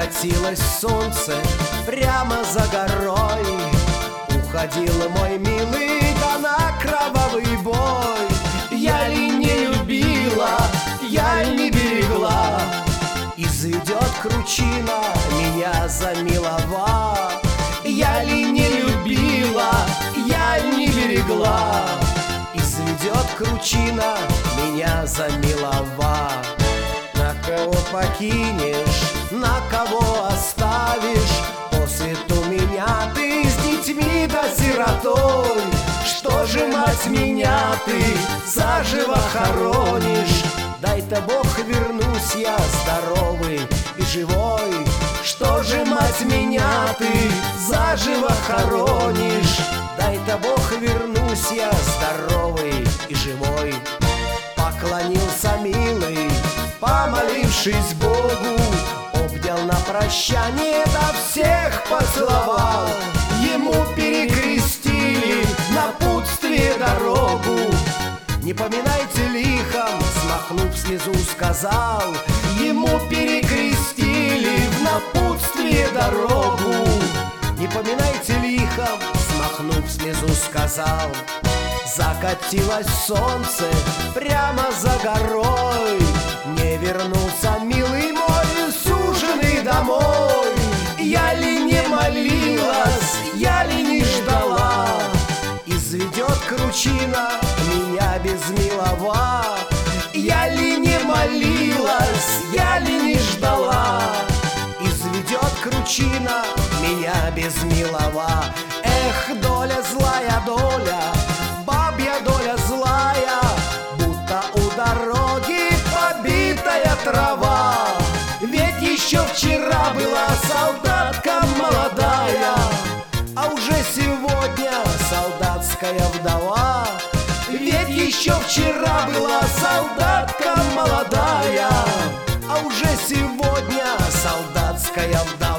Закатилось солнце прямо за горой, уходил мой милый да на кровавый бой. Я ли не любила, я ли не берегла, изведет кручина меня за милова. Я ли не любила, я ли не берегла, изведет кручина меня за милова. На кого покинешь, на кого оставишь, после ту меня ты с детьми да сиротой. Что же, мать, меня ты заживо хоронишь? Дай-то Бог вернусь я здоровый и живой. Что же, мать, меня ты заживо хоронишь? Дай-то Бог вернусь я здоровый и живой. Поклонился милый, помолившись Богу, обнял на прощание, да всех поцеловал. Ему перекрестили напутствие дорогу. Не поминайте лихом, смахнув слезу, сказал. Ему перекрестили в напутствие дорогу. Не поминайте лихом, смахнув слезу, сказал. Закатилось солнце прямо за горой, не вернулся милый мой суженый домой. Я ли не молилась, я ли не ждала, изведет кручина меня без милова. Я ли не молилась, я ли не ждала, изведет кручина меня без милова. Эх, доля, злая доля, бабья доля злая, будто у дороги побитая трава. Ведь еще вчера была солдатка молодая, а уже сегодня солдатская вдова. Ведь еще вчера была солдатка молодая, а уже сегодня солдатская вдова.